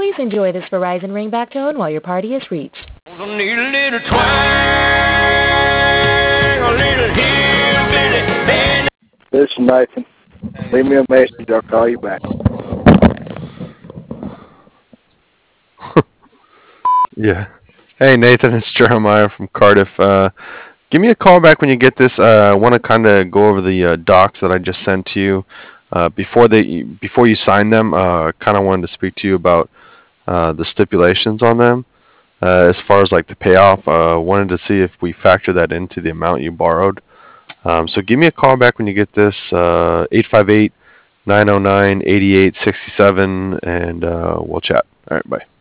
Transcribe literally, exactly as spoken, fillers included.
Please enjoy this Verizon ringback tone while your party is reached. I need a little twang, a little hillbilly. Hey. This is Nathan. Leave me a message. I'll call you back. Yeah. Hey, Nathan, it's Jeremiah from Cardiff. Uh, give me a call back when you get this. Uh, I want to kind of go over the uh, docs that I just sent to you. Uh, before they, before you sign them, uh, kind of wanted to speak to you about uh, the stipulations on them. Uh, as far as like the payoff, uh, wanted to see if we factor that into the amount you borrowed. Um, so give me a call back when you get this, uh, eight five eight, nine oh nine, eight eight six seven, and uh, we'll chat. All right, bye.